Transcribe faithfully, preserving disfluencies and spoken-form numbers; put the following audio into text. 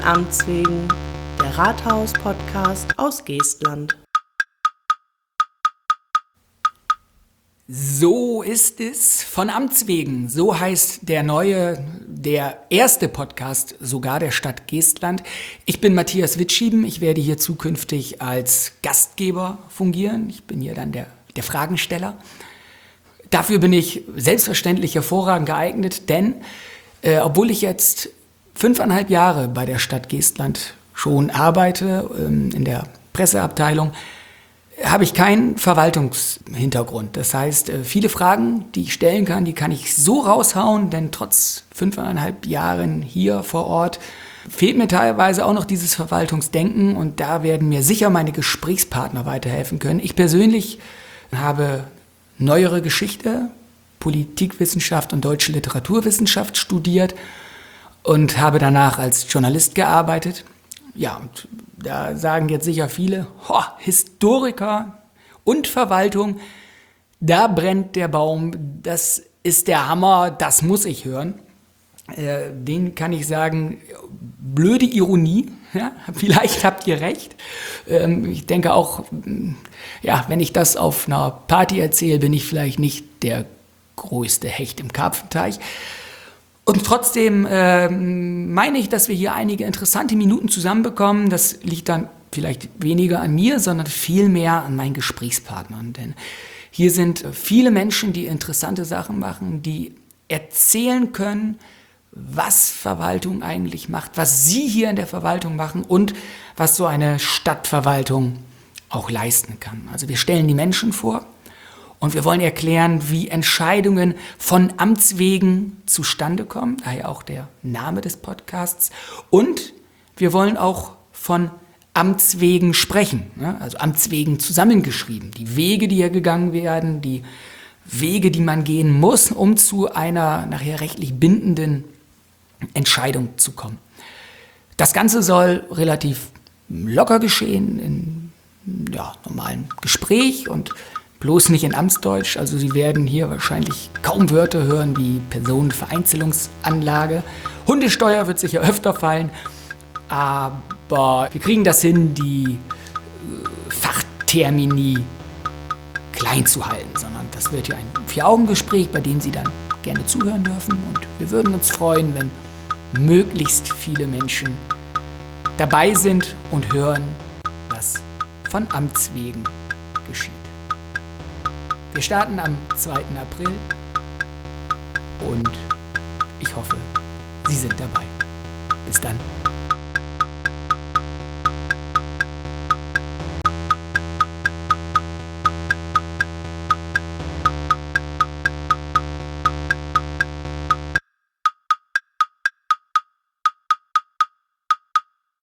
Amts wegen, der Rathaus-Podcast aus Geestland. So ist es, von Amts wegen. So heißt der neue, der erste Podcast sogar der Stadt Geestland. Ich bin Matthias Witschieben. Ich werde hier zukünftig als Gastgeber fungieren. Ich bin hier dann der, der Fragensteller. Dafür bin ich selbstverständlich hervorragend geeignet, denn äh, obwohl ich jetzt fünfeinhalb Jahre bei der Stadt Geestland schon arbeite, ähm, in der Presseabteilung, habe ich keinen Verwaltungshintergrund. Das heißt, viele Fragen, die ich stellen kann, die kann ich so raushauen, denn trotz fünfeinhalb Jahren hier vor Ort fehlt mir teilweise auch noch dieses Verwaltungsdenken und da werden mir sicher meine Gesprächspartner weiterhelfen können. Ich persönlich habe neuere Geschichte, Politikwissenschaft und deutsche Literaturwissenschaft studiert und habe danach als Journalist gearbeitet. Ja, und da sagen jetzt sicher viele, ho, Historiker und Verwaltung, da brennt der Baum, das ist der Hammer, das muss ich hören. Äh, den kann ich sagen, blöde Ironie, ja, vielleicht habt ihr recht. Ähm, ich denke auch, ja, wenn ich das auf einer Party erzähle, bin ich vielleicht nicht der größte Hecht im Karpfenteich. Und trotzdem äh, meine ich, dass wir hier einige interessante Minuten zusammenbekommen. Das liegt dann vielleicht weniger an mir, sondern viel mehr an meinen Gesprächspartnern. Denn hier sind viele Menschen, die interessante Sachen machen, die erzählen können, was Verwaltung eigentlich macht, was sie hier in der Verwaltung machen und was so eine Stadtverwaltung auch leisten kann. Also wir stellen die Menschen vor. Und wir wollen erklären, wie Entscheidungen von Amts wegen zustande kommen, daher auch der Name des Podcasts. Und wir wollen auch von Amts wegen sprechen, also Amts wegen zusammengeschrieben. Die Wege, die hier gegangen werden, die Wege, die man gehen muss, um zu einer nachher rechtlich bindenden Entscheidung zu kommen. Das Ganze soll relativ locker geschehen, in ja, normalem Gespräch und bloß nicht in Amtsdeutsch, also Sie werden hier wahrscheinlich kaum Wörter hören wie Personenvereinzelungsanlage. Hundesteuer wird sicher öfter fallen, aber wir kriegen das hin, die äh, Fachtermini klein zu halten, sondern das wird hier ein Vier-Augen-Gespräch, bei dem Sie dann gerne zuhören dürfen und wir würden uns freuen, wenn möglichst viele Menschen dabei sind und hören, was von Amts wegen geschieht. Wir starten am zweiten April und ich hoffe, Sie sind dabei. Bis dann.